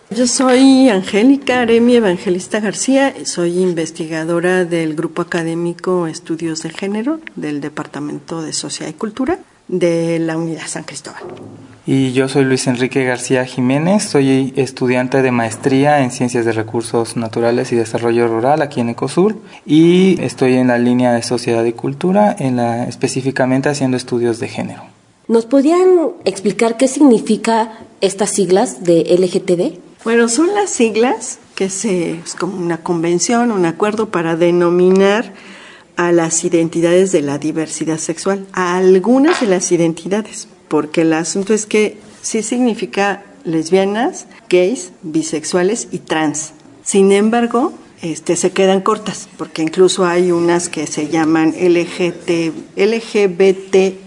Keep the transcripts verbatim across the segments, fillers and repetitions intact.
Yo soy Angélica Aremi Evangelista García, soy investigadora del Grupo Académico Estudios de Género del Departamento de Sociedad y Cultura de la Unidad San Cristóbal. Y yo soy Luis Enrique García Jiménez, soy estudiante de maestría en Ciencias de Recursos Naturales y Desarrollo Rural aquí en Ecosur y estoy en la línea de Sociedad y Cultura, en la, específicamente haciendo estudios de género. ¿Nos podrían explicar qué significa estas siglas de L G T B? Bueno, son las siglas que se, es como una convención, un acuerdo para denominar a las identidades de la diversidad sexual, a algunas de las identidades, porque el asunto es que sí significa lesbianas, gays, bisexuales y trans. Sin embargo, este, se quedan cortas, porque incluso hay unas que se llaman L G T, L G B T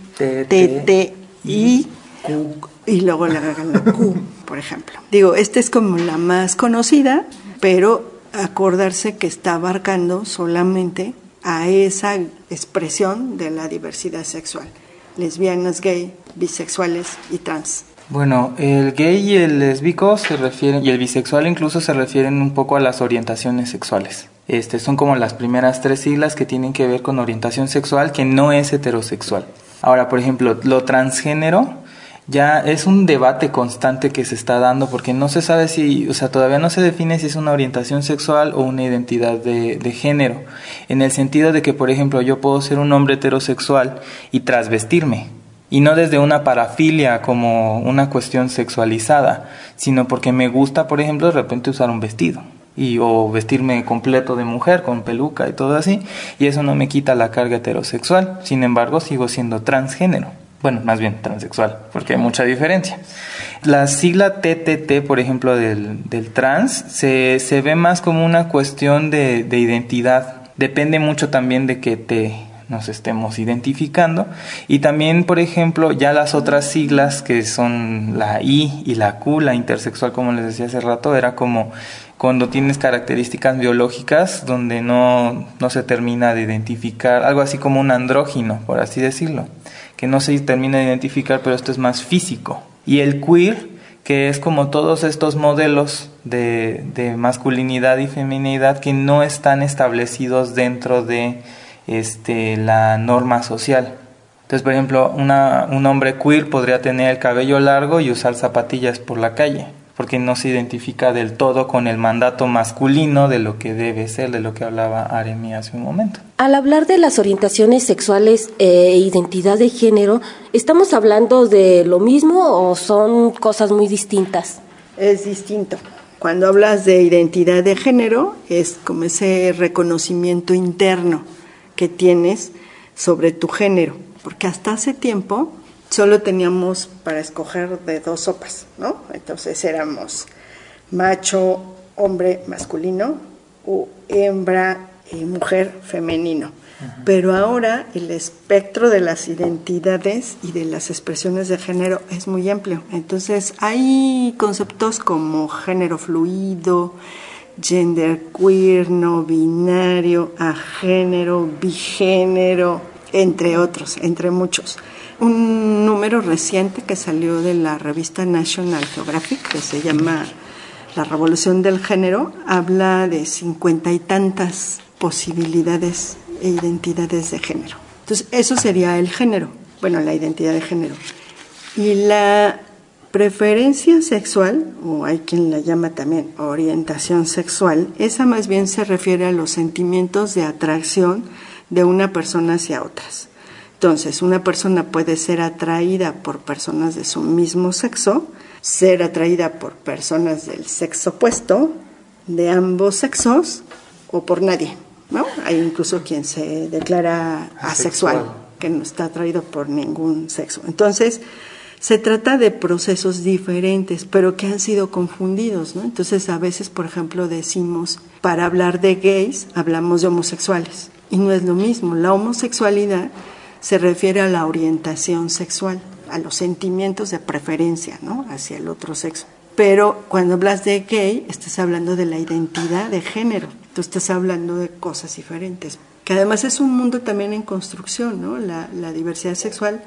T I y luego la, la Q, por ejemplo. Digo, esta es como la más conocida, pero acordarse que está abarcando solamente a esa expresión de la diversidad sexual, lesbianas, gay, bisexuales y trans. Bueno, el gay y el lésbico se refieren, y el bisexual incluso se refieren un poco a las orientaciones sexuales. Este, son como las primeras tres siglas que tienen que ver con orientación sexual que no es heterosexual. Ahora, por ejemplo, lo transgénero ya es un debate constante que se está dando porque no se sabe si, o sea, todavía no se define si es una orientación sexual o una identidad de, de género, en el sentido de que, por ejemplo, yo puedo ser un hombre heterosexual y transvestirme, y no desde una parafilia como una cuestión sexualizada, sino porque me gusta, por ejemplo, de repente usar un vestido. Y, o vestirme completo de mujer con peluca y todo así, y eso no me quita la carga heterosexual. Sin embargo, sigo siendo transgénero, bueno, más bien transexual, porque hay mucha diferencia. La sigla T T T, por ejemplo, del, del trans, se, se ve más como una cuestión de, de identidad. Depende mucho también de que te nos estemos identificando, y también, por ejemplo, ya las otras siglas que son la I y la Q, la intersexual, como les decía hace rato, era como cuando tienes características biológicas donde no, no se termina de identificar, algo así como un andrógino, por así decirlo, que no se termina de identificar, pero esto es más físico. Y el queer, que es como todos estos modelos de, de masculinidad y feminidad que no están establecidos dentro de este, la norma social. Entonces, por ejemplo, una, un hombre queer podría tener el cabello largo y usar zapatillas por la calle, porque no se identifica del todo con el mandato masculino de lo que debe ser, de lo que hablaba Aremi hace un momento. Al hablar de las orientaciones sexuales e identidad de género, ¿estamos hablando de lo mismo o son cosas muy distintas? Es distinto. Cuando hablas de identidad de género, es como ese reconocimiento interno que tienes sobre tu género, porque hasta hace tiempo solo teníamos para escoger de dos sopas, ¿no? Entonces éramos macho, hombre, masculino, o hembra y mujer, femenino. Uh-huh. Pero ahora el espectro de las identidades y de las expresiones de género es muy amplio. Entonces hay conceptos como género fluido, genderqueer, no binario, agénero, bigénero, entre otros, entre muchos. Un número reciente que salió de la revista National Geographic, que se llama La Revolución del Género, habla de cincuenta y tantas posibilidades e identidades de género. Entonces, eso sería el género, bueno, la identidad de género. Y la preferencia sexual, o hay quien la llama también orientación sexual, esa más bien se refiere a los sentimientos de atracción de una persona hacia otras. Entonces, una persona puede ser atraída por personas de su mismo sexo, ser atraída por personas del sexo opuesto, de ambos sexos, o por nadie, ¿no? Hay incluso quien se declara asexual, asexual, que no está atraído por ningún sexo. Entonces, se trata de procesos diferentes, pero que han sido confundidos, ¿no? Entonces, a veces, por ejemplo, decimos, para hablar de gays, hablamos de homosexuales, y no es lo mismo. La homosexualidad se refiere a la orientación sexual, a los sentimientos de preferencia, ¿no?, hacia el otro sexo. Pero cuando hablas de gay, estás hablando de la identidad de género, tú estás hablando de cosas diferentes, que además es un mundo también en construcción, ¿no? La, la diversidad sexual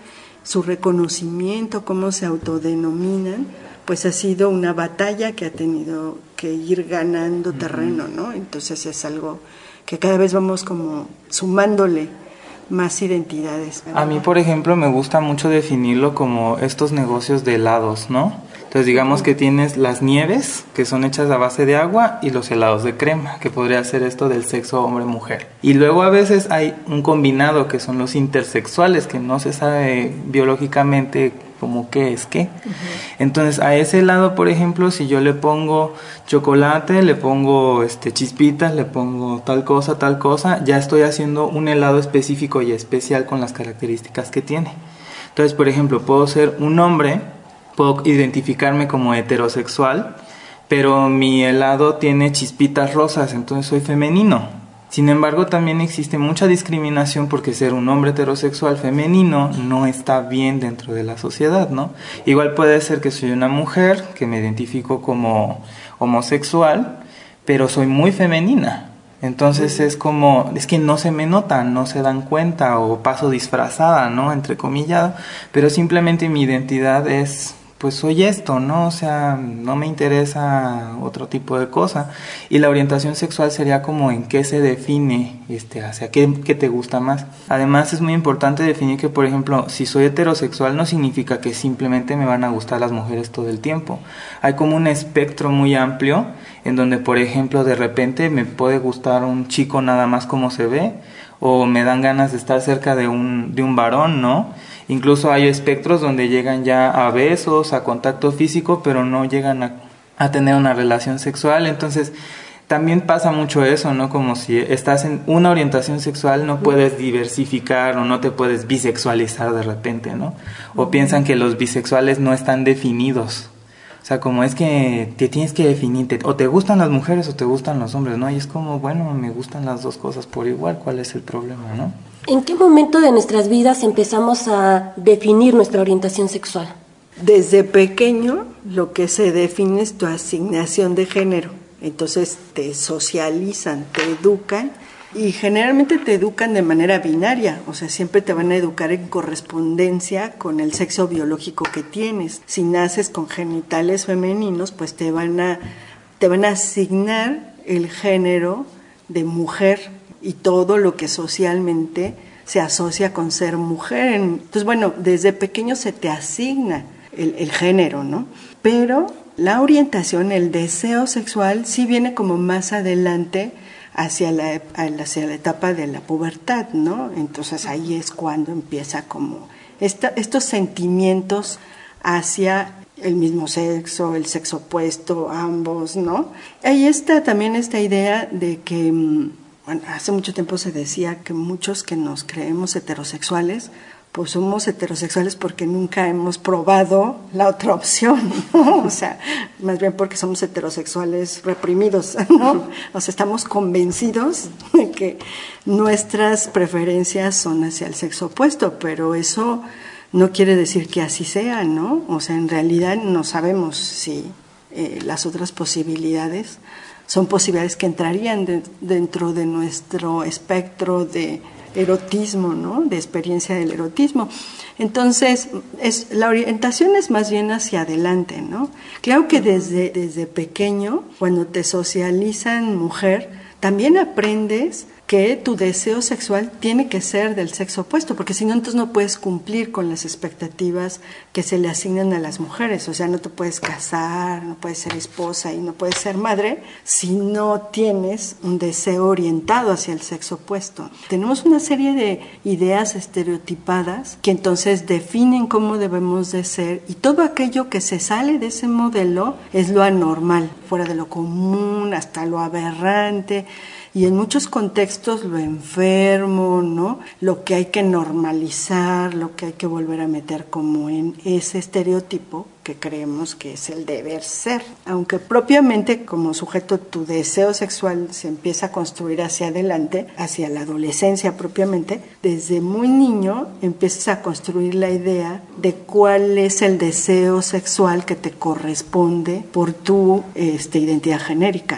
su reconocimiento, cómo se autodenominan, pues ha sido una batalla que ha tenido que ir ganando terreno, ¿no? Entonces es algo que cada vez vamos como sumándole más identidades. A mí, por ejemplo, me gusta mucho definirlo como estos negocios de helados, ¿no? Entonces digamos que tienes las nieves, que son hechas a base de agua, y los helados de crema, que podría ser esto del sexo hombre-mujer. Y luego a veces hay un combinado, que son los intersexuales, que no se sabe biológicamente como qué es qué. Uh-huh. Entonces a ese helado, por ejemplo, si yo le pongo chocolate, le pongo este chispitas, le pongo tal cosa, tal cosa, ya estoy haciendo un helado específico y especial con las características que tiene. Entonces, por ejemplo, puedo ser un hombre, puedo identificarme como heterosexual, pero mi helado tiene chispitas rosas, entonces soy femenino. Sin embargo, también existe mucha discriminación porque ser un hombre heterosexual femenino no está bien dentro de la sociedad, ¿no? Igual puede ser que soy una mujer, que me identifico como homosexual, pero soy muy femenina. Entonces es como, es que no se me notan, no se dan cuenta, o paso disfrazada, ¿no? Entrecomillado, pero simplemente mi identidad es, pues soy esto, ¿no? O sea, no me interesa otro tipo de cosa. Y la orientación sexual sería como en qué se define, este, hacia qué, qué te gusta más. Además es muy importante definir que, por ejemplo, si soy heterosexual no significa que simplemente me van a gustar las mujeres todo el tiempo. Hay como un espectro muy amplio en donde, por ejemplo, de repente me puede gustar un chico nada más como se ve, o me dan ganas de estar cerca de un, de un varón, ¿no? Incluso hay espectros donde llegan ya a besos, a contacto físico, pero no llegan a, a tener una relación sexual. Entonces también pasa mucho eso, ¿no? Como si estás en una orientación sexual, no puedes diversificar o no te puedes bisexualizar de repente, ¿no? O piensan que los bisexuales no están definidos. O sea, como es que te tienes que definirte, o te gustan las mujeres o te gustan los hombres, ¿no? Y es como, bueno, me gustan las dos cosas por igual, ¿cuál es el problema, no? ¿En qué momento de nuestras vidas empezamos a definir nuestra orientación sexual? Desde pequeño lo que se define es tu asignación de género. Entonces te socializan, te educan y generalmente te educan de manera binaria. O sea, siempre te van a educar en correspondencia con el sexo biológico que tienes. Si naces con genitales femeninos, pues te van a, te van a asignar el género de mujer y todo lo que socialmente se asocia con ser mujer. Entonces, bueno, desde pequeño se te asigna el, el género, ¿no? Pero la orientación, el deseo sexual, sí viene como más adelante hacia la, hacia la etapa de la pubertad, ¿no? Entonces ahí es cuando empieza como esta, estos sentimientos hacia el mismo sexo, el sexo opuesto, ambos, ¿no? Ahí está también esta idea de que, bueno, hace mucho tiempo se decía que muchos que nos creemos heterosexuales, pues somos heterosexuales porque nunca hemos probado la otra opción, ¿no? O sea, más bien porque somos heterosexuales reprimidos, ¿no? O sea, estamos convencidos de que nuestras preferencias son hacia el sexo opuesto, pero eso no quiere decir que así sea, ¿no? O sea, en realidad no sabemos si eh, las otras posibilidades son posibilidades que entrarían de, dentro de nuestro espectro de erotismo, ¿no? De experiencia del erotismo. Entonces, es, la orientación es más bien hacia adelante, ¿no? Claro que desde, desde pequeño, cuando te socializan mujer, también aprendes que tu deseo sexual tiene que ser del sexo opuesto, porque si no, entonces no puedes cumplir con las expectativas que se le asignan a las mujeres. O sea, no te puedes casar, no puedes ser esposa y no puedes ser madre si no tienes un deseo orientado hacia el sexo opuesto. Tenemos una serie de ideas estereotipadas que entonces definen cómo debemos de ser, y todo aquello que se sale de ese modelo es lo anormal, fuera de lo común, hasta lo aberrante, y en muchos contextos lo enfermo, ¿no? Lo que hay que normalizar, lo que hay que volver a meter como en ese estereotipo que creemos que es el deber ser. Aunque propiamente como sujeto tu deseo sexual se empieza a construir hacia adelante, hacia la adolescencia propiamente, desde muy niño empiezas a construir la idea de cuál es el deseo sexual que te corresponde por tu este, identidad genérica, ¿no?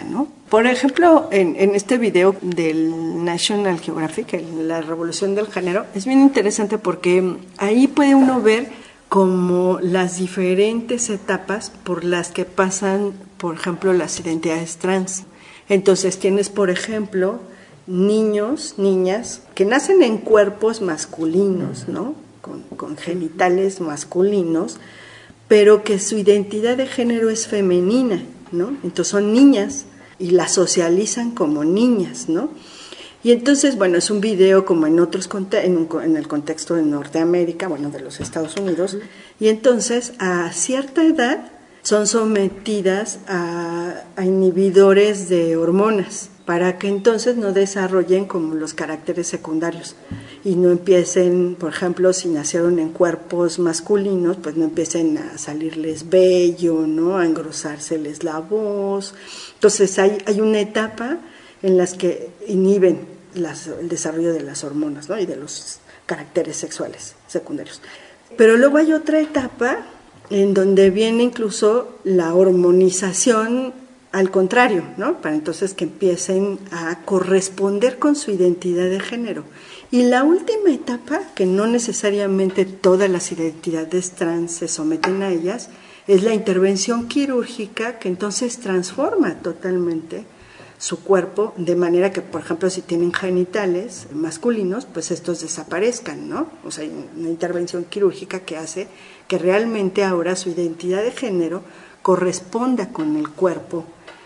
Por ejemplo, en, en este video del National Geographic, en la revolución del género, es bien interesante porque ahí puede uno ver como las diferentes etapas por las que pasan, por ejemplo, las identidades trans. Entonces tienes, por ejemplo, niños, niñas, que nacen en cuerpos masculinos, ¿no? Con, con genitales masculinos, pero que su identidad de género es femenina, ¿no? Entonces son niñas y las socializan como niñas, ¿no? Y entonces, bueno, es un video como en otros en, un, en el contexto de Norteamérica, bueno, de los Estados Unidos, y entonces a cierta edad son sometidas a, a inhibidores de hormonas para que entonces no desarrollen como los caracteres secundarios y no empiecen, por ejemplo, si nacieron en cuerpos masculinos, pues no empiecen a salirles vello, ¿no? A engrosárseles la voz. Entonces hay, hay una etapa en las que inhiben las, el desarrollo de las hormonas, ¿no? Y de los caracteres sexuales secundarios. Pero luego hay otra etapa en donde viene incluso la hormonización al contrario, ¿no? Para entonces que empiecen a corresponder con su identidad de género. Y la última etapa, que no necesariamente todas las identidades trans se someten a ellas, es la intervención quirúrgica que entonces transforma totalmente su cuerpo, de manera que, por ejemplo, si tienen genitales masculinos, pues estos desaparezcan, ¿no? O sea, hay una intervención quirúrgica que hace que realmente ahora su identidad de género corresponda con el cuerpo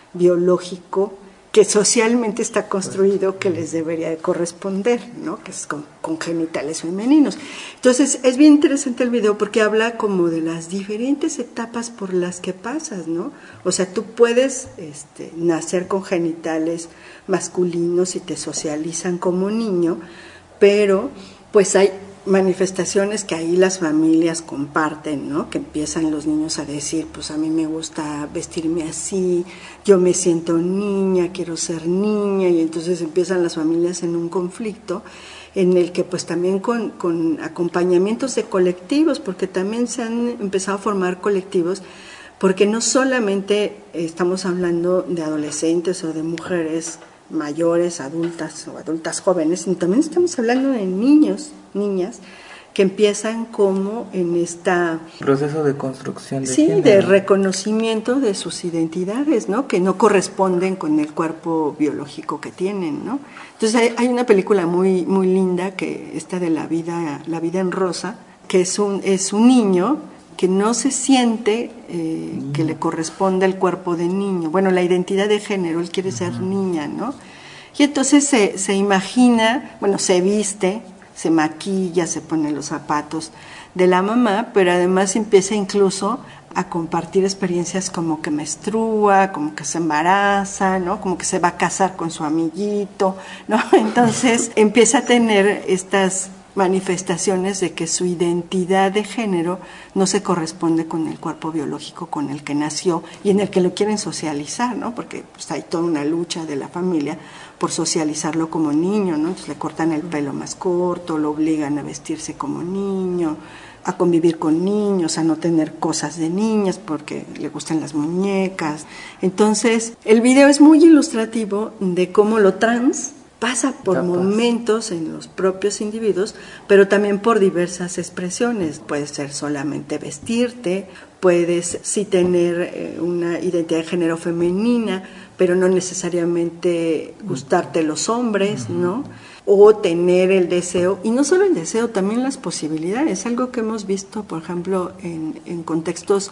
biológico que socialmente está construido que les debería de corresponder, ¿no? Que es con, con genitales femeninos. Entonces, es bien interesante el video porque habla como de las diferentes etapas por las que pasas, ¿no? O sea, tú puedes este, nacer con genitales masculinos y te socializan como niño, pero pues hay manifestaciones que ahí las familias comparten, ¿no? Que empiezan los niños a decir, pues a mí me gusta vestirme así, yo me siento niña, quiero ser niña, y entonces empiezan las familias en un conflicto en el que pues también con, con acompañamientos de colectivos, porque también se han empezado a formar colectivos, porque no solamente estamos hablando de adolescentes o de mujeres mayores, adultas o adultas jóvenes, sino también estamos hablando de niños, niñas, que empiezan como en este proceso de construcción de sí, género. de reconocimiento de sus identidades, ¿no? Que no corresponden con el cuerpo biológico que tienen, ¿no? Entonces hay, hay una película muy muy linda que está de la vida la vida en rosa, que es un es un niño que no se siente eh, mm. que le corresponde el cuerpo de niño. Bueno, la identidad de género, él quiere ser mm. niña, ¿no? Y entonces se, se imagina, bueno, se viste, se maquilla, se pone los zapatos de la mamá, pero además empieza incluso a compartir experiencias como que menstrua, como que se embaraza, ¿no? Como que se va a casar con su amiguito, ¿no? Entonces empieza a tener estas manifestaciones de que su identidad de género no se corresponde con el cuerpo biológico con el que nació y en el que lo quieren socializar, ¿no? Porque pues, hay toda una lucha de la familia por socializarlo como niño, ¿no? Entonces le cortan el pelo más corto, lo obligan a vestirse como niño, a convivir con niños, a no tener cosas de niñas porque le gustan las muñecas. Entonces, el video es muy ilustrativo de cómo lo trans pasa por Capaz. momentos en los propios individuos, pero también por diversas expresiones. Puede ser solamente vestirte, puedes sí tener eh, una identidad de género femenina, pero no necesariamente gustarte los hombres, ¿no? O tener el deseo, y no solo el deseo, también las posibilidades. Algo que hemos visto, por ejemplo, en, en contextos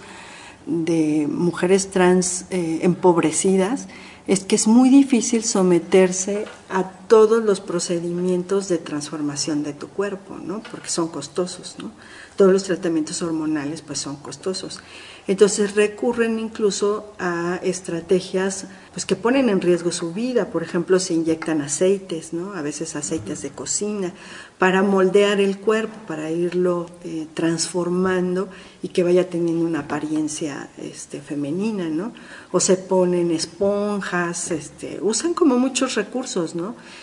de mujeres trans eh, empobrecidas, es que es muy difícil someterse a todos los procedimientos de transformación de tu cuerpo, ¿no? Porque son costosos, ¿no? Todos los tratamientos hormonales pues son costosos. Entonces recurren incluso a estrategias pues que ponen en riesgo su vida. Por ejemplo, se inyectan aceites, ¿no? A veces aceites de cocina, para moldear el cuerpo, para irlo eh, transformando y que vaya teniendo una apariencia este, femenina, ¿no? O se ponen esponjas, este, usan como muchos recursos, ¿no?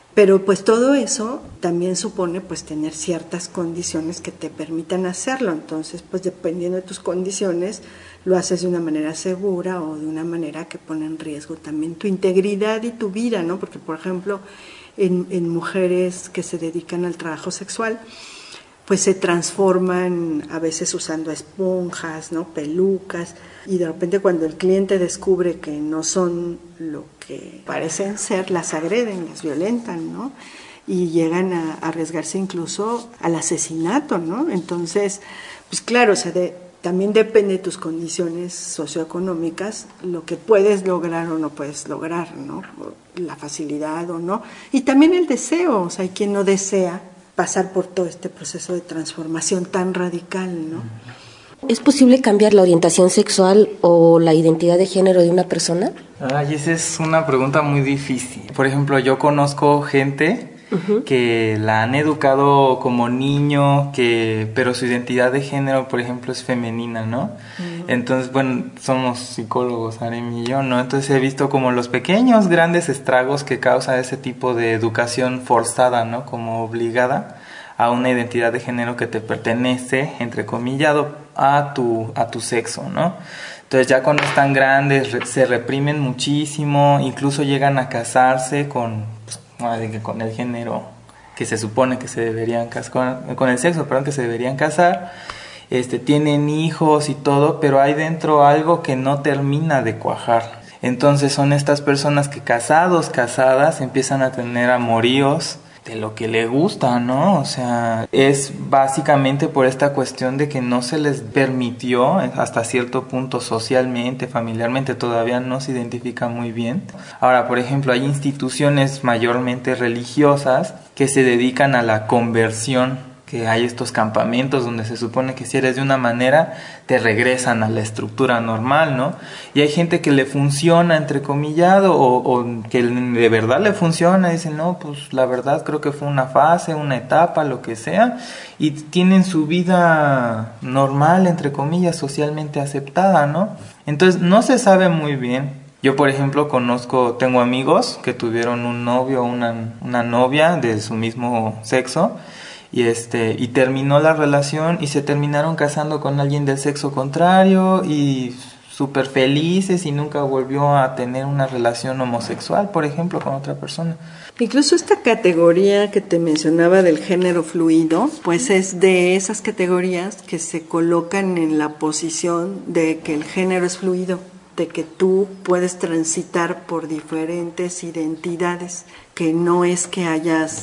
Pero pues todo eso también supone pues tener ciertas condiciones que te permitan hacerlo. Entonces, pues dependiendo de tus condiciones, lo haces de una manera segura o de una manera que pone en riesgo también tu integridad y tu vida, ¿no? Porque, por ejemplo, en, en mujeres que se dedican al trabajo sexual, pues se transforman a veces usando esponjas, ¿no? Pelucas, y de repente cuando el cliente descubre que no son lo que parecen ser, las agreden, las violentan, ¿no? Y llegan a, a arriesgarse incluso al asesinato, ¿no? Entonces, pues claro, o sea, de, también depende de tus condiciones socioeconómicas, lo que puedes lograr o no puedes lograr, ¿no? La facilidad o no. Y también el deseo, o sea, hay quien no desea pasar por todo este proceso de transformación tan radical, ¿no? ¿Es posible cambiar la orientación sexual o la identidad de género de una persona? Ay, esa es una pregunta muy difícil. Por ejemplo, yo conozco gente uh-huh. que la han educado como niño, que pero su identidad de género, por ejemplo, es femenina, ¿no? Uh-huh. Entonces, bueno, somos psicólogos, Arem y yo, ¿no? Entonces he visto como los pequeños, grandes estragos que causa ese tipo de educación forzada, ¿no? Como obligada a una identidad de género que te pertenece, entrecomillado, a tu, a tu sexo, ¿no? Entonces ya cuando están grandes re, se reprimen muchísimo, incluso llegan a casarse con, pues, con el género que se supone que se deberían casar, con, con el sexo, perdón, que se deberían casar, este, tienen hijos y todo, pero hay dentro algo que no termina de cuajar. Entonces son estas personas que casados, casadas, empiezan a tener amoríos de lo que le gusta, ¿no? O sea, es básicamente por esta cuestión de que no se les permitió hasta cierto punto socialmente, familiarmente, todavía no se identifica muy bien. Ahora, por ejemplo, hay instituciones mayormente religiosas que se dedican a la conversión, que hay estos campamentos donde se supone que si eres de una manera te regresan a la estructura normal, ¿no? Y hay gente que le funciona, entrecomillado, o, o que de verdad le funciona, dicen, no, pues la verdad creo que fue una fase, una etapa, lo que sea, y tienen su vida normal, entre comillas, socialmente aceptada, ¿no? Entonces no se sabe muy bien. Yo, por ejemplo, conozco, tengo amigos que tuvieron un novio o una, una novia de su mismo sexo, y este y terminó la relación y se terminaron casando con alguien del sexo contrario y súper felices y nunca volvió a tener una relación homosexual, por ejemplo, con otra persona. Incluso esta categoría que te mencionaba del género fluido, pues es de esas categorías que se colocan en la posición de que el género es fluido, de que tú puedes transitar por diferentes identidades, que no es que hayas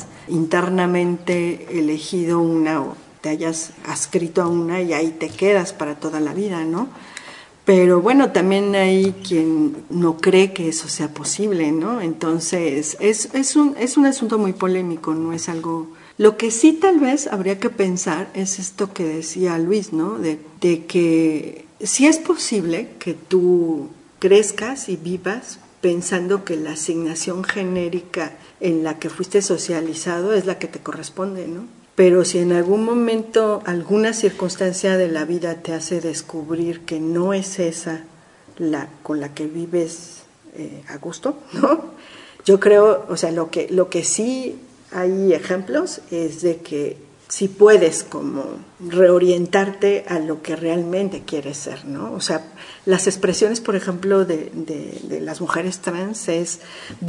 internamente elegido una o te hayas adscrito a una y ahí te quedas para toda la vida, ¿no? Pero bueno, también hay quien no cree que eso sea posible, ¿no? Entonces, es, es, un, es un asunto muy polémico, no es algo... Lo que sí tal vez habría que pensar es esto que decía Luis, ¿no? De, de que sí es posible que tú crezcas y vivas pensando que la asignación genérica en la que fuiste socializado es la que te corresponde, ¿no? Pero si en algún momento alguna circunstancia de la vida te hace descubrir que no es esa la con la que vives eh, a gusto, ¿no? Yo creo, o sea, lo que, lo que sí hay ejemplos es de que si puedes como reorientarte a lo que realmente quieres ser, ¿no? O sea, las expresiones, por ejemplo, de, de, de las mujeres trans es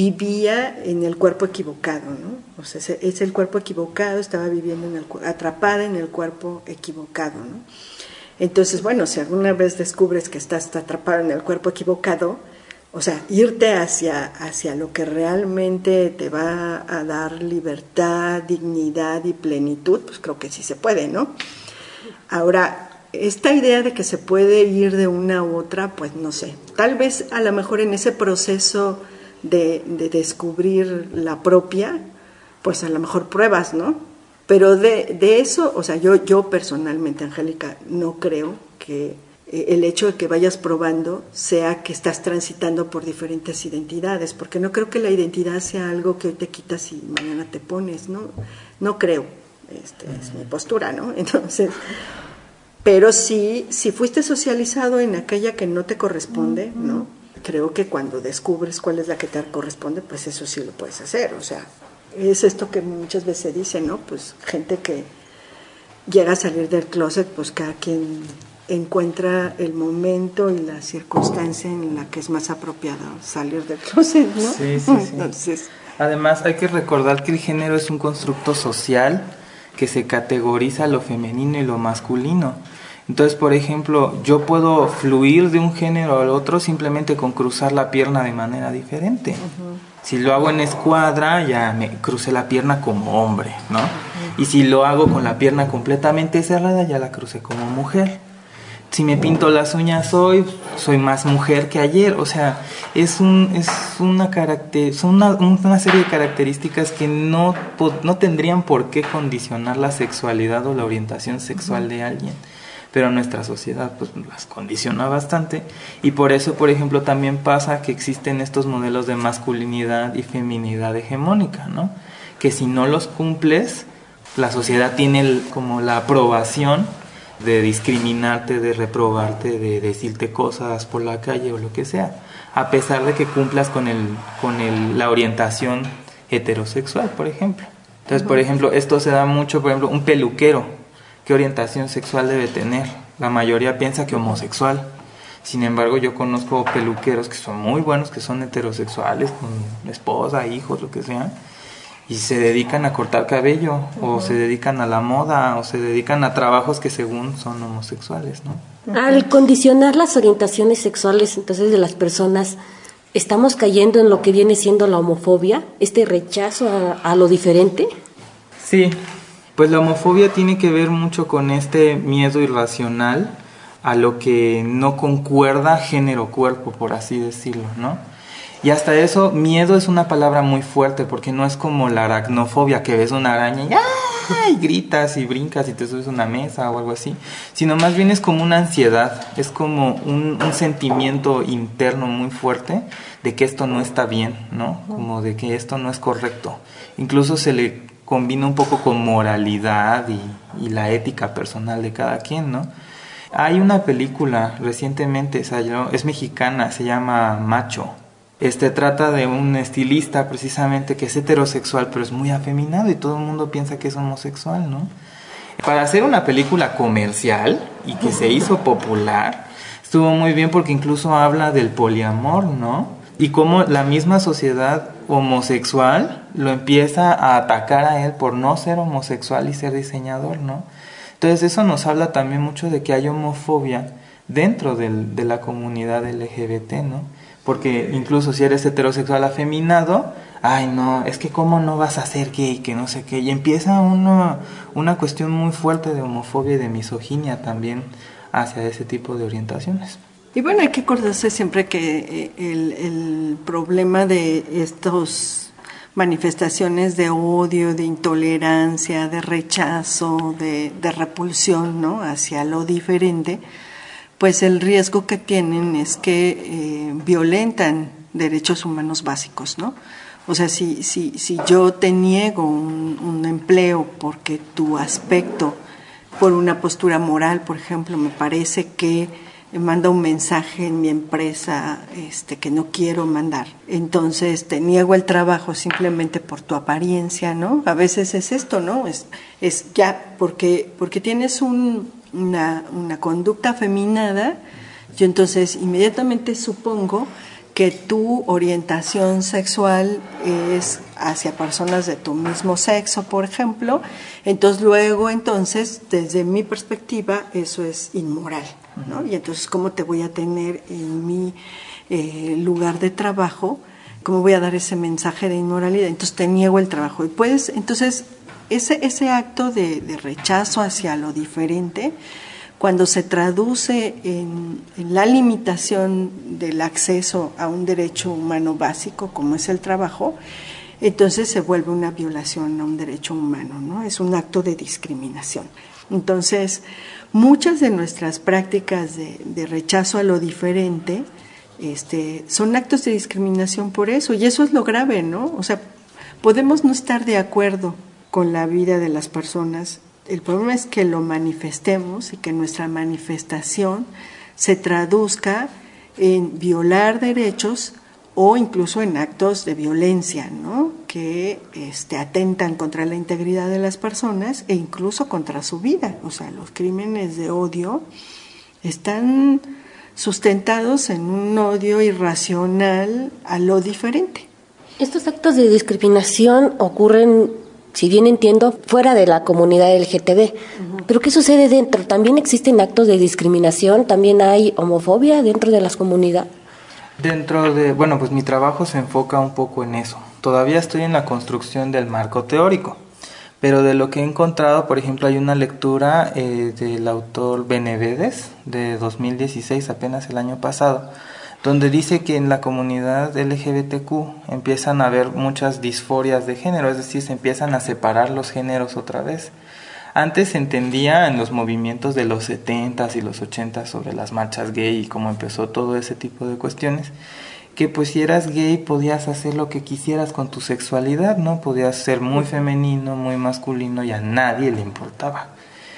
vivía en el cuerpo equivocado, ¿no? O sea, es, es el cuerpo equivocado, estaba viviendo en el, atrapada en el cuerpo equivocado, ¿no? Entonces, bueno, si alguna vez descubres que estás atrapado en el cuerpo equivocado, o sea, irte hacia, hacia lo que realmente te va a dar libertad, dignidad y plenitud, pues creo que sí se puede, ¿no? Ahora, esta idea de que se puede ir de una u otra, pues no sé. Tal vez a lo mejor en ese proceso de, de descubrir la propia, pues a lo mejor pruebas, ¿no? Pero de, de eso, o sea, yo, yo personalmente, Angélica, no creo que el hecho de que vayas probando sea que estás transitando por diferentes identidades, porque no creo que la identidad sea algo que hoy te quitas y mañana te pones, ¿no? No creo, este, es mi postura, ¿no? Entonces, pero sí, si fuiste socializado en aquella que no te corresponde, ¿no? Creo que cuando descubres cuál es la que te corresponde, pues eso sí lo puedes hacer, o sea, es esto que muchas veces se dice, ¿no? Pues gente que llega a salir del closet, pues cada quien encuentra el momento y la circunstancia en la que es más apropiado salir del closet, ¿no? Sí, sí, sí. Entonces, además hay que recordar que el género es un constructo social que se categoriza lo femenino y lo masculino. Entonces, por ejemplo, yo puedo fluir de un género al otro simplemente con cruzar la pierna de manera diferente. Uh-huh. Si lo hago en escuadra, ya me crucé la pierna como hombre, ¿no? Uh-huh. Y si lo hago con la pierna completamente cerrada, ya la crucé como mujer. Si me pinto las uñas hoy, soy más mujer que ayer. O sea, es un es una caracter, son una, una serie de características que no, no tendrían por qué condicionar la sexualidad o la orientación sexual uh-huh. de alguien. Pero nuestra sociedad pues las condiciona bastante, y por eso, por ejemplo, también pasa que existen estos modelos de masculinidad y feminidad hegemónica, ¿no? Que si no los cumples, la sociedad tiene el, como la aprobación de discriminarte, de reprobarte, de decirte cosas por la calle o lo que sea, a pesar de que cumplas con el con el, la orientación heterosexual, por ejemplo. Entonces, por ejemplo, esto se da mucho, por ejemplo, un peluquero. ¿Qué orientación sexual debe tener? La mayoría piensa que homosexual. Sin embargo, yo conozco peluqueros que son muy buenos, que son heterosexuales, con esposa, hijos, lo que sea, y se dedican a cortar cabello, uh-huh. o se dedican a la moda, o se dedican a trabajos que según son homosexuales, ¿no? Al condicionar las orientaciones sexuales, entonces, de las personas, ¿estamos cayendo en lo que viene siendo la homofobia? ¿Este rechazo a, a lo diferente? Sí. Pues la homofobia tiene que ver mucho con este miedo irracional a lo que no concuerda género-cuerpo, por así decirlo, ¿no? Y hasta eso, miedo es una palabra muy fuerte, porque no es como la aracnofobia, que ves una araña y, ¡ay!, y gritas y brincas y te subes a una mesa o algo así, sino más bien es como una ansiedad, es como un, un sentimiento interno muy fuerte de que esto no está bien, ¿no? Como de que esto no es correcto. Incluso se le combina un poco con moralidad y, y la ética personal de cada quien, ¿no? Hay una película recientemente salió, es mexicana, se llama Macho. Este trata de un estilista precisamente que es heterosexual, pero es muy afeminado y todo el mundo piensa que es homosexual, ¿no? Para hacer una película comercial y que se hizo popular, estuvo muy bien porque incluso habla del poliamor, ¿no? Y cómo la misma sociedad homosexual lo empieza a atacar a él por no ser homosexual y ser diseñador, ¿no? Entonces eso nos habla también mucho de que hay homofobia dentro del, de la comunidad L G B T, ¿no? Porque incluso si eres heterosexual afeminado, ay no, es que cómo no vas a ser gay, que no sé qué, y empieza una, una cuestión muy fuerte de homofobia y de misoginia también hacia ese tipo de orientaciones. Y bueno, hay que acordarse siempre que el, el problema de estas manifestaciones de odio, de intolerancia, de rechazo, de, de repulsión, ¿no?, hacia lo diferente, pues el riesgo que tienen es que eh, violentan derechos humanos básicos, ¿no? O sea, si, si, si yo te niego un, un empleo porque tu aspecto, por una postura moral, por ejemplo, me parece que manda un mensaje en mi empresa este, que no quiero mandar, entonces te niego el trabajo simplemente por tu apariencia, ¿no? A veces es esto, ¿no? Es, es ya porque, porque tienes un, una, una conducta afeminada, yo entonces inmediatamente supongo que tu orientación sexual es hacia personas de tu mismo sexo, por ejemplo, entonces luego, entonces, desde mi perspectiva, eso es inmoral, ¿no? Y entonces, ¿cómo te voy a tener en mi eh, lugar de trabajo? ¿Cómo voy a dar ese mensaje de inmoralidad? Entonces te niego el trabajo. Y puedes, entonces, ese, ese acto de, de rechazo hacia lo diferente, cuando se traduce en, en la limitación del acceso a un derecho humano básico como es el trabajo, entonces se vuelve una violación a un derecho humano, ¿no? Es un acto de discriminación. Entonces, muchas de nuestras prácticas de, de rechazo a lo diferente este, son actos de discriminación por eso, y eso es lo grave, ¿no? O sea, podemos no estar de acuerdo con la vida de las personas. El problema es que lo manifestemos y que nuestra manifestación se traduzca en violar derechos o incluso en actos de violencia, ¿no? que este, atentan contra la integridad de las personas e incluso contra su vida. O sea, los crímenes de odio están sustentados en un odio irracional a lo diferente. Estos actos de discriminación ocurren, si bien entiendo, fuera de la comunidad L G T B. Uh-huh. ¿Pero qué sucede dentro? ¿También existen actos de discriminación? ¿También hay homofobia dentro de las comunidades? Dentro de, bueno, pues mi trabajo se enfoca un poco en eso. Todavía estoy en la construcción del marco teórico, pero de lo que he encontrado, por ejemplo, hay una lectura eh, del autor Benevides de dos mil dieciséis, apenas el año pasado, donde dice que en la comunidad L G B T Q empiezan a haber muchas disforias de género, es decir, se empiezan a separar los géneros otra vez. Antes se entendía en los movimientos de los setentas y los ochentas sobre las marchas gay y cómo empezó todo ese tipo de cuestiones, que pues si eras gay podías hacer lo que quisieras con tu sexualidad, ¿no? Podías ser muy femenino, muy masculino y a nadie le importaba.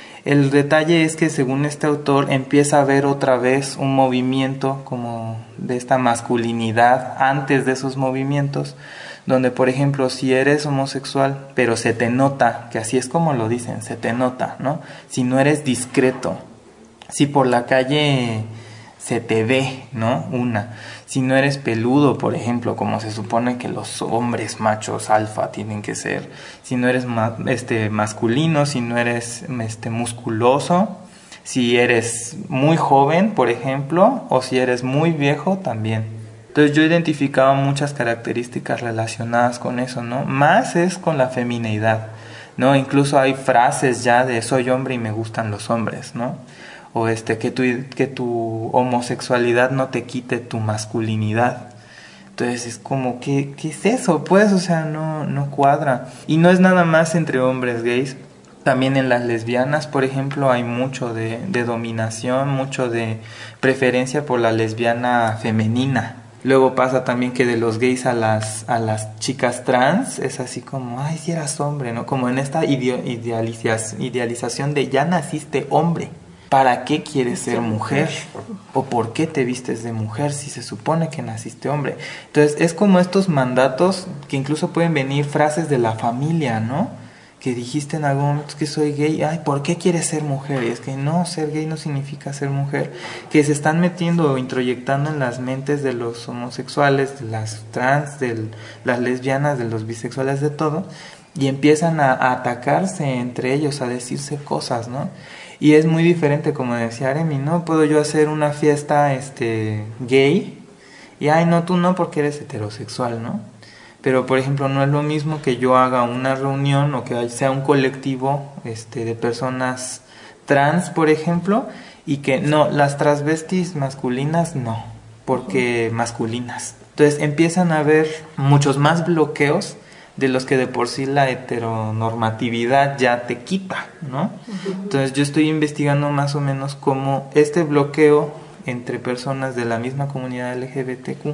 El detalle es que según este autor empieza a haber otra vez un movimiento como de esta masculinidad antes de esos movimientos, donde por ejemplo si eres homosexual, pero se te nota, que así es como lo dicen, se te nota, ¿no? Si no eres discreto, si por la calle se te ve, ¿no? Una, si no eres peludo, por ejemplo, como se supone que los hombres machos alfa tienen que ser, si no eres ma- este masculino, si no eres este musculoso, si eres muy joven, por ejemplo, o si eres muy viejo también. Entonces yo identificaba muchas características relacionadas con eso, ¿no? Más es con la femineidad, ¿no? Incluso hay frases ya de soy hombre y me gustan los hombres, ¿no? O este que tu, que tu homosexualidad no te quite tu masculinidad. Entonces es como, ¿qué, qué es eso? Pues, o sea, no, no cuadra. Y no es nada más entre hombres gays. También en las lesbianas, por ejemplo, hay mucho de, de dominación, mucho de preferencia por la lesbiana femenina. Luego pasa también que de los gays a las a las chicas trans es así como, ay, si eras hombre, ¿no? Como en esta ideo, idealización, idealización de ya naciste hombre. ¿Para qué quieres ser mujer? ¿O por qué te vistes de mujer si se supone que naciste hombre? Entonces es como estos mandatos que incluso pueden venir frases de la familia, ¿no? Que dijiste en algún momento que soy gay, ay, ¿por qué quieres ser mujer? Y es que no, ser gay no significa ser mujer, que se están metiendo o introyectando en las mentes de los homosexuales, de las trans, de las lesbianas, de los bisexuales, de todo, y empiezan a, a atacarse entre ellos, a decirse cosas, ¿no? Y es muy diferente, como decía Aremi, ¿no? Puedo yo hacer una fiesta este gay, y ay, no, tú no porque eres heterosexual, ¿no? Pero, por ejemplo, no es lo mismo que yo haga una reunión o que sea un colectivo este, de personas trans, por ejemplo, y que no, las transvestis masculinas no, porque masculinas. Entonces empiezan a haber muchos más bloqueos de los que de por sí la heteronormatividad ya te quita, ¿no? Entonces yo estoy investigando más o menos cómo este bloqueo entre personas de la misma comunidad L G B T Q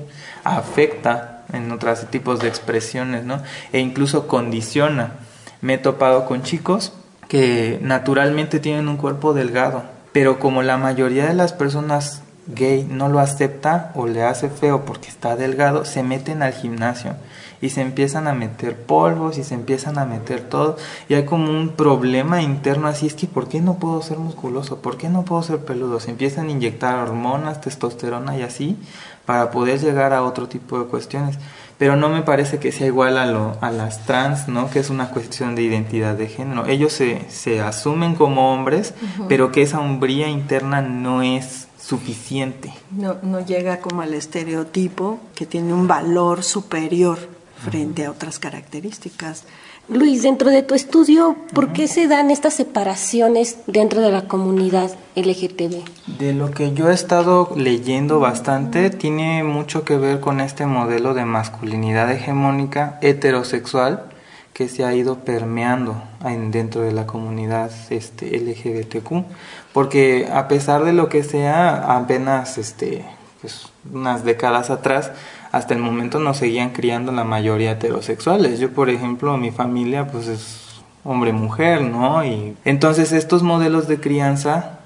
afecta en otros tipos de expresiones, ¿no? E incluso condiciona. Me he topado con chicos que naturalmente tienen un cuerpo delgado, pero como la mayoría de las personas gay no lo acepta o le hace feo porque está delgado, se meten al gimnasio y se empiezan a meter polvos y se empiezan a meter todo y hay como un problema interno así, es que ¿por qué no puedo ser musculoso? ¿Por qué no puedo ser peludo? Se empiezan a inyectar hormonas, testosterona y así para poder llegar a otro tipo de cuestiones, pero no me parece que sea igual a, lo, a las trans, ¿no? Que es una cuestión de identidad de género. Ellos se, se asumen como hombres, uh-huh. pero que esa hombría interna no es suficiente. No, no llega como al estereotipo que tiene un valor superior frente uh-huh. a otras características. Luis, dentro de tu estudio, ¿por uh-huh. qué se dan estas separaciones dentro de la comunidad L G T B? De lo que yo he estado leyendo bastante, uh-huh. tiene mucho que ver con este modelo de masculinidad hegemónica heterosexual que se ha ido permeando en, dentro de la comunidad este, L G B T Q, porque a pesar de lo que sea, apenas este, pues, unas décadas atrás, hasta el momento nos seguían criando la mayoría heterosexuales. Yo, por ejemplo, mi familia pues es hombre-mujer, ¿no? Y entonces estos modelos de crianza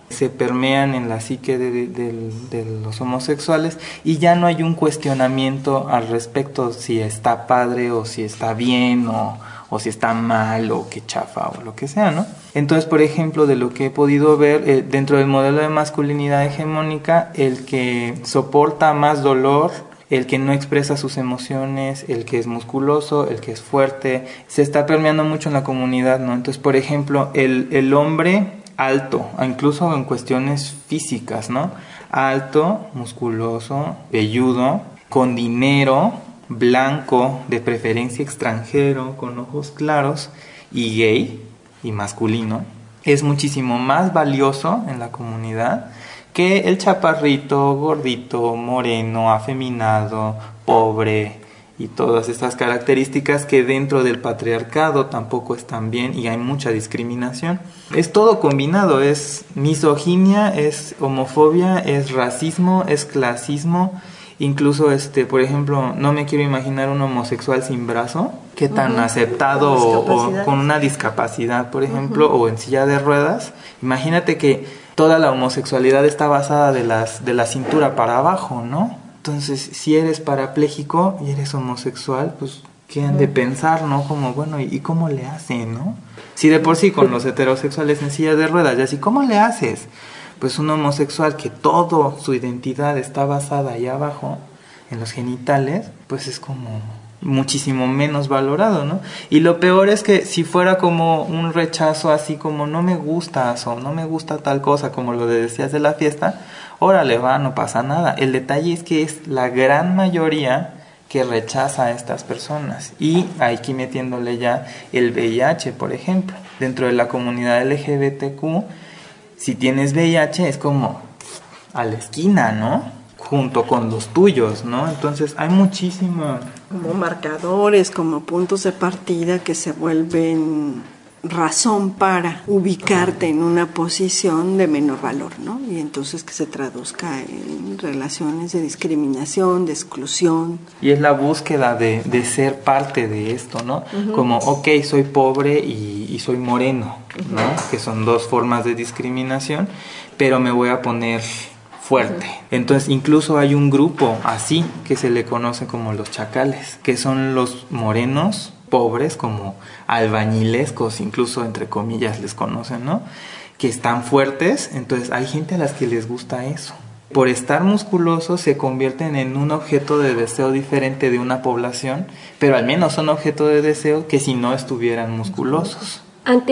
se permean en la psique de, de, de, de los homosexuales y ya no hay un cuestionamiento al respecto si está padre o si está bien o, o si está mal o que chafa o lo que sea, ¿no? Entonces, por ejemplo, de lo que he podido ver eh, dentro del modelo de masculinidad hegemónica, el que soporta más dolor, el que no expresa sus emociones, el que es musculoso, el que es fuerte, se está permeando mucho en la comunidad, ¿no? Entonces, por ejemplo, el, el hombre alto, incluso en cuestiones físicas, ¿no? Alto, musculoso, velludo, con dinero, blanco, de preferencia extranjero, con ojos claros y gay y masculino, es muchísimo más valioso en la comunidad que el chaparrito, gordito, moreno, afeminado, pobre y todas estas características que dentro del patriarcado tampoco están bien y hay mucha discriminación. Es todo combinado, es misoginia, es homofobia, es racismo, es clasismo. Incluso, este, por ejemplo, no me quiero imaginar un homosexual sin brazo, qué tan uh-huh. aceptado o, o con una discapacidad, por ejemplo, uh-huh. o en silla de ruedas. Imagínate que toda la homosexualidad está basada de las de la cintura para abajo, ¿no? Entonces, si eres parapléjico y eres homosexual, pues, ¿qué han de pensar, no? Como, bueno, ¿y cómo le hacen, no? Si de por sí con los heterosexuales en silla de ruedas, ya así, ¿cómo le haces? Pues un homosexual que toda su identidad está basada ahí abajo, en los genitales, pues es como muchísimo menos valorado, ¿no? Y lo peor es que si fuera como un rechazo así como no me gustas o no me gusta tal cosa, como lo decías de la fiesta, órale, va, no pasa nada. El detalle es que es la gran mayoría que rechaza a estas personas. Y aquí metiéndole ya el V I H, por ejemplo. Dentro de la comunidad L G B T Q, si tienes V I H es como a la esquina, ¿no? Junto con los tuyos, ¿no? Entonces hay muchísimo... Como marcadores, como puntos de partida que se vuelven razón para ubicarte en una posición de menor valor, ¿no? Y entonces que se traduzca en relaciones de discriminación, de exclusión. Y es la búsqueda de, de ser parte de esto, ¿no? Uh-huh. Como, ok, soy pobre y, y soy moreno, ¿no? Uh-huh. Que son dos formas de discriminación, pero me voy a poner fuerte. Uh-huh. Entonces incluso hay un grupo así que se le conoce como los chacales, que son los morenos pobres, como albañilescos, incluso entre comillas les conocen, ¿no? Que están fuertes, entonces hay gente a las que les gusta eso. Por estar musculosos se convierten en un objeto de deseo diferente de una población, pero al menos son objeto de deseo que si no estuvieran musculosos.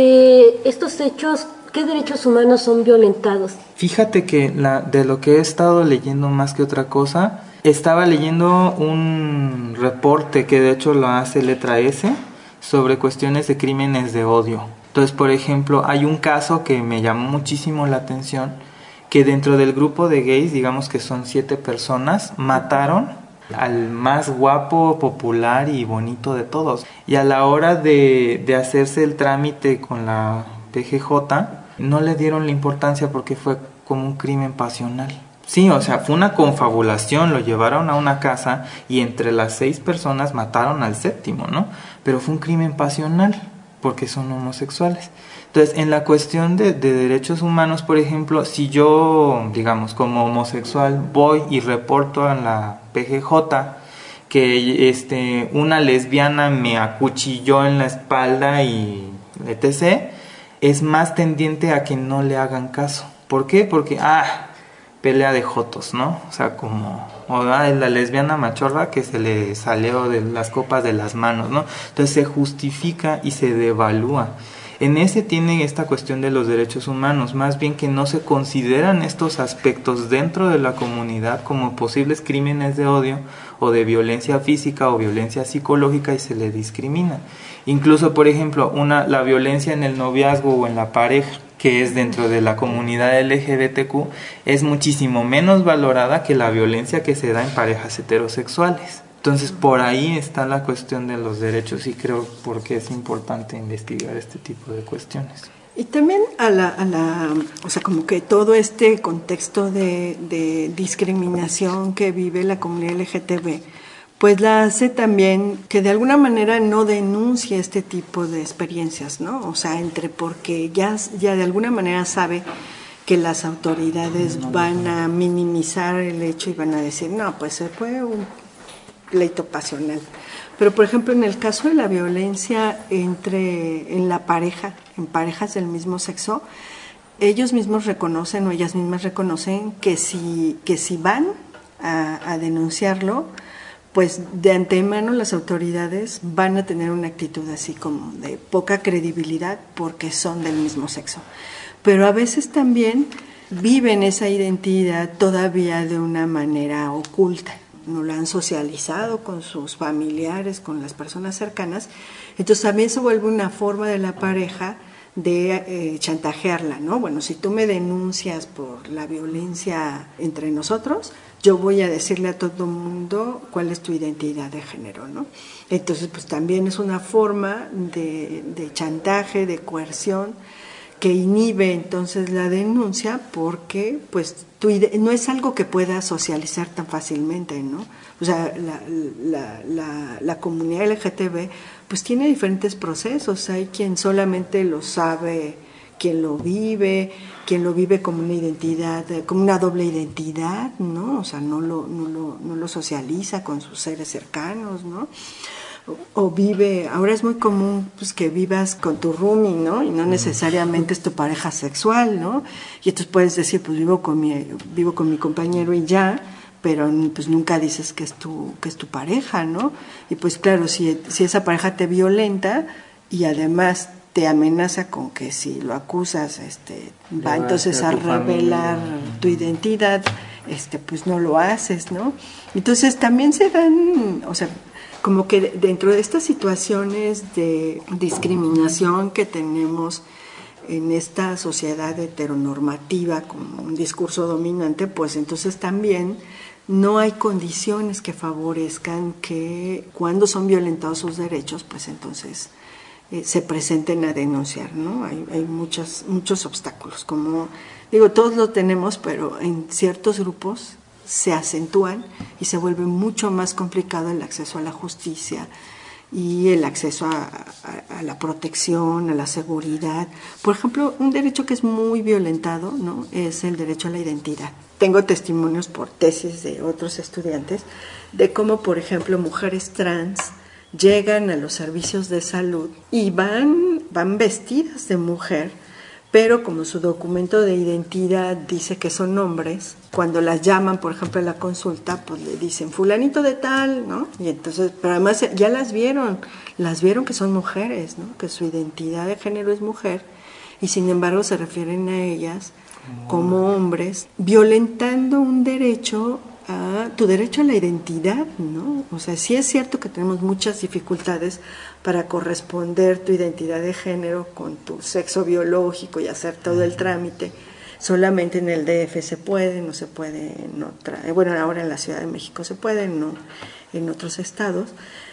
Ante estos hechos, ¿qué derechos humanos son violentados? Fíjate que la, de lo que he estado leyendo más que otra cosa, estaba leyendo un reporte que de hecho lo hace Letra S sobre cuestiones de crímenes de odio. Entonces, por ejemplo, hay un caso que me llamó muchísimo la atención, que dentro del grupo de gays, digamos que son siete personas, mataron al más guapo, popular y bonito de todos. Y a la hora de, de hacerse el trámite con la P G J, no le dieron la importancia porque fue como un crimen pasional. Sí, o sea, fue una confabulación, lo llevaron a una casa y entre las seis personas mataron al séptimo, ¿no? Pero fue un crimen pasional porque son homosexuales. Entonces, en la cuestión de, de derechos humanos, por ejemplo, si yo, digamos, como homosexual voy y reporto a la P G J que este, una lesbiana me acuchilló en la espalda y etcétera, es más tendiente a que no le hagan caso. ¿Por qué? Porque, ah... pelea de jotos, ¿no? O sea, como o, ah, la lesbiana machorra que se le salió de las copas de las manos, ¿no? Entonces se justifica y se devalúa. En ese tiene esta cuestión de los derechos humanos, más bien que no se consideran estos aspectos dentro de la comunidad como posibles crímenes de odio o de violencia física o violencia psicológica y se le discrimina. Incluso, por ejemplo, una la violencia en el noviazgo o en la pareja, que es dentro de la comunidad L G B T Q, es muchísimo menos valorada que la violencia que se da en parejas heterosexuales. Entonces, por ahí está la cuestión de los derechos y creo porque es importante investigar este tipo de cuestiones. Y también a la, a la o sea, como que todo este contexto de, de discriminación que vive la comunidad L G T B, pues la hace también que de alguna manera no denuncie este tipo de experiencias, ¿no? O sea, entre porque ya, ya de alguna manera sabe que las autoridades van a minimizar el hecho y van a decir, no, pues fue un pleito pasional. Pero, por ejemplo, en el caso de la violencia entre en la pareja, en parejas del mismo sexo, ellos mismos reconocen o ellas mismas reconocen que si, que si van a, a denunciarlo, pues de antemano las autoridades van a tener una actitud así como de poca credibilidad porque son del mismo sexo. Pero a veces también viven esa identidad todavía de una manera oculta. No la han socializado con sus familiares, con las personas cercanas. Entonces también se vuelve una forma de la pareja de eh, chantajearla, ¿no? Bueno, si tú me denuncias por la violencia entre nosotros, yo voy a decirle a todo el mundo cuál es tu identidad de género, ¿no? Entonces, pues también es una forma de, de chantaje, de coerción, que inhibe entonces la denuncia porque pues tu ide- no es algo que puedas socializar tan fácilmente, ¿no? O sea, la, la, la, la comunidad L G T B pues tiene diferentes procesos. Hay quien solamente lo sabe, quien lo vive, quien lo vive como una identidad, como una doble identidad, ¿no? O sea, no lo, no lo, no lo socializa con sus seres cercanos, ¿no? O vive, ahora es muy común pues que vivas con tu roomie, ¿no? Y no necesariamente es tu pareja sexual, ¿no? Y entonces puedes decir, pues vivo con mi, vivo con mi compañero y ya, pero pues nunca dices que es tu, que es tu pareja, ¿no? Y pues claro, si, si esa pareja te violenta y además te amenaza con que si lo acusas, este, va entonces a revelar tu identidad, este, pues no lo haces, ¿no? Entonces también se dan, o sea, como que dentro de estas situaciones de discriminación que tenemos en esta sociedad heteronormativa como un discurso dominante, pues entonces también no hay condiciones que favorezcan que cuando son violentados sus derechos, pues entonces eh, se presenten a denunciar, ¿no? Hay, hay muchos, muchos obstáculos, como digo, todos lo tenemos, pero en ciertos grupos se acentúan y se vuelve mucho más complicado el acceso a la justicia y el acceso a, a, a la protección, a la seguridad. Por ejemplo, un derecho que es muy violentado, ¿no?, es el derecho a la identidad. Tengo testimonios por tesis de otros estudiantes de cómo, por ejemplo, mujeres trans llegan a los servicios de salud y van, van vestidas de mujer, pero como su documento de identidad dice que son hombres, cuando las llaman, por ejemplo, a la consulta, pues le dicen fulanito de tal, ¿no? Y entonces, pero además ya las vieron, las vieron que son mujeres, ¿no? Que su identidad de género es mujer, y sin embargo se refieren a ellas como hombres, violentando un derecho a tu derecho a la identidad, ¿no? O sea, sí es cierto que tenemos muchas dificultades para corresponder tu identidad de género con tu sexo biológico y hacer todo el trámite. Solamente en el D F se puede, no se puede en otra, bueno, ahora en la Ciudad de México se puede, no en otros estados,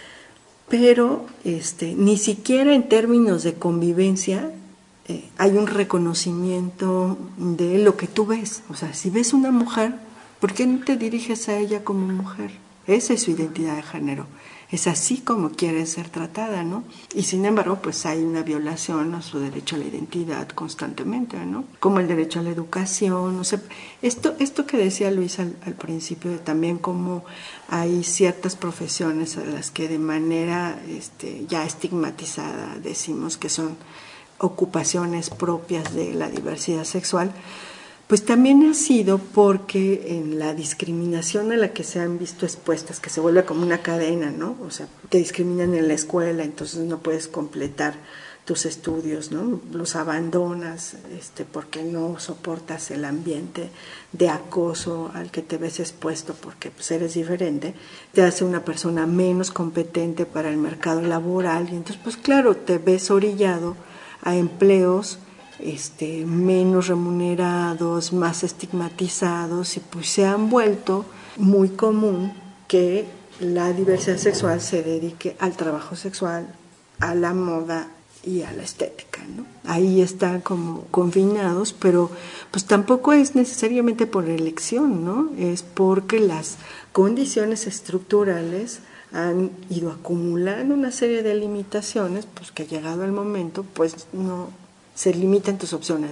pero este, ni siquiera en términos de convivencia eh, hay un reconocimiento de lo que tú ves. O sea, si ves una mujer, ¿por qué no te diriges a ella como mujer? Esa es su identidad de género. Es así como quiere ser tratada, ¿no? Y sin embargo, pues hay una violación a su derecho a la identidad constantemente, ¿no? Como el derecho a la educación, o sea, esto, esto que decía Luis al, al principio, de también cómo hay ciertas profesiones a las que de manera este, ya estigmatizada decimos que son ocupaciones propias de la diversidad sexual, pues también ha sido porque en la discriminación a la que se han visto expuestas, que se vuelve como una cadena, ¿no? O sea, te discriminan en la escuela, entonces no puedes completar tus estudios, ¿no? Los abandonas este, porque no soportas el ambiente de acoso al que te ves expuesto porque pues, eres diferente, te hace una persona menos competente para el mercado laboral y entonces, pues claro, te ves orillado a empleos Este, menos remunerados, más estigmatizados y pues se han vuelto muy común que la diversidad sexual se dedique al trabajo sexual, a la moda y a la estética, ¿no? Ahí están como confinados, pero pues tampoco es necesariamente por elección, ¿no? Es porque las condiciones estructurales han ido acumulando una serie de limitaciones, pues que llegado el momento, pues no se limitan tus opciones, ¿no?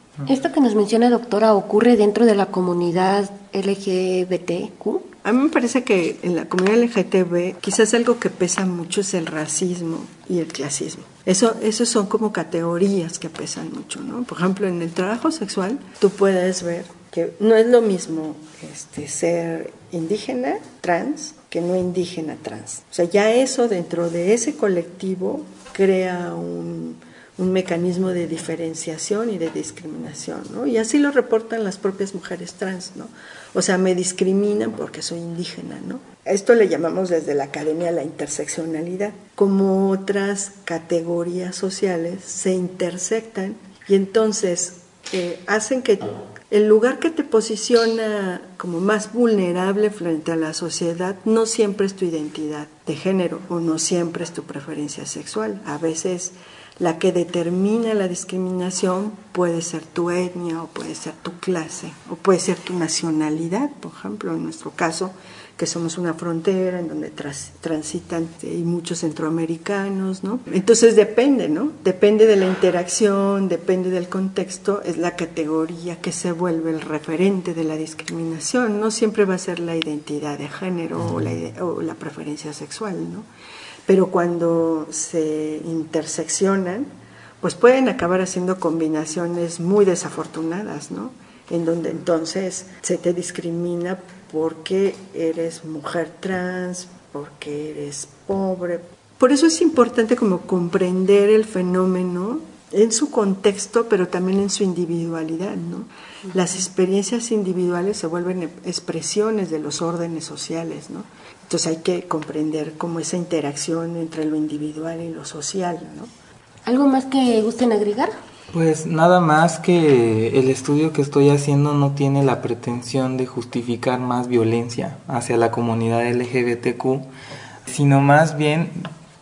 Esto que nos menciona, doctora, ¿ocurre dentro de la comunidad L G B T Q? A mí me parece que en la comunidad L G B T quizás algo que pesa mucho es el racismo y el clasismo. Eso, esos son como categorías que pesan mucho, ¿no? Por ejemplo, en el trabajo sexual tú puedes ver que no es lo mismo este, ser indígena trans que no indígena trans. O sea, ya eso dentro de ese colectivo crea un... un mecanismo de diferenciación y de discriminación, ¿no? Y así lo reportan las propias mujeres trans, ¿no? O sea, me discriminan porque soy indígena, ¿no? Esto le llamamos desde la academia la interseccionalidad. Como otras categorías sociales se intersectan y entonces eh, hacen que el lugar que te posiciona como más vulnerable frente a la sociedad no siempre es tu identidad de género o no siempre es tu preferencia sexual. A veces la que determina la discriminación puede ser tu etnia o puede ser tu clase o puede ser tu nacionalidad, por ejemplo, en nuestro caso, que somos una frontera en donde tras, transitan y muchos centroamericanos, ¿no? Entonces depende, ¿no? Depende de la interacción, depende del contexto, es la categoría que se vuelve el referente de la discriminación, no siempre va a ser la identidad de género o la, o la preferencia sexual, ¿no? Pero cuando se interseccionan, pues pueden acabar haciendo combinaciones muy desafortunadas, ¿no? En donde entonces se te discrimina porque eres mujer trans, porque eres pobre. Por eso es importante como comprender el fenómeno en su contexto, pero también en su individualidad, ¿no? Las experiencias individuales se vuelven expresiones de los órdenes sociales, ¿no? Entonces hay que comprender cómo esa interacción entre lo individual y lo social, ¿no? ¿Algo más que gusten agregar? Pues nada más que el estudio que estoy haciendo no tiene la pretensión de justificar más violencia hacia la comunidad L G B T Q, sino más bien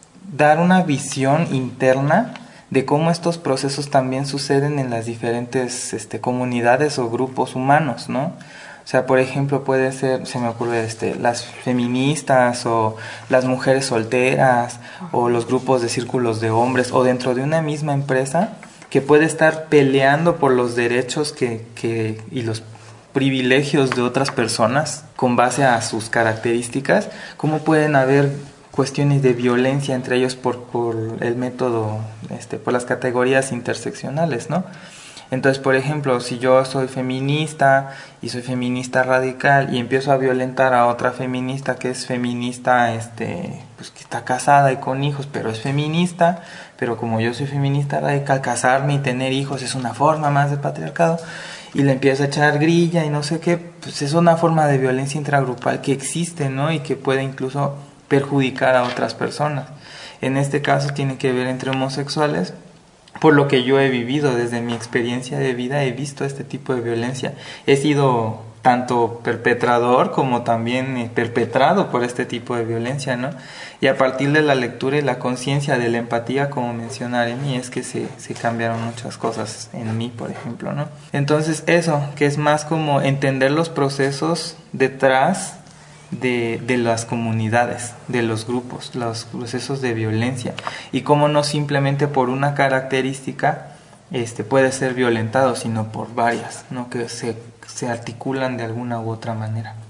dar una visión interna de cómo estos procesos también suceden en las diferentes este, comunidades o grupos humanos, ¿no? O sea, por ejemplo, puede ser, se me ocurre, este, las feministas o las mujeres solteras o los grupos de círculos de hombres o dentro de una misma empresa que puede estar peleando por los derechos que, que, y los privilegios de otras personas con base a sus características. ¿Cómo pueden haber cuestiones de violencia entre ellos por, por el método, este, por las categorías interseccionales, ¿no? Entonces, por ejemplo, si yo soy feminista y soy feminista radical y empiezo a violentar a otra feminista que es feminista, este, pues que está casada y con hijos, pero es feminista, pero como yo soy feminista radical, casarme y tener hijos es una forma más de patriarcado, y le empiezo a echar grilla y no sé qué, pues es una forma de violencia intragrupal que existe, ¿no? Y que puede incluso perjudicar a otras personas. En este caso tiene que ver entre homosexuales. Por lo que yo he vivido, desde mi experiencia de vida, he visto este tipo de violencia. He sido tanto perpetrador como también perpetrado por este tipo de violencia, ¿no? Y a partir de la lectura y la conciencia de la empatía, como mencionar en mí, es que se, se cambiaron muchas cosas en mí, por ejemplo, ¿no? Entonces eso, que es más como entender los procesos detrás De, de las comunidades, de los grupos, los procesos de violencia y cómo no simplemente por una característica este, puede ser violentado, sino por varias, ¿no? Que se, se articulan de alguna u otra manera.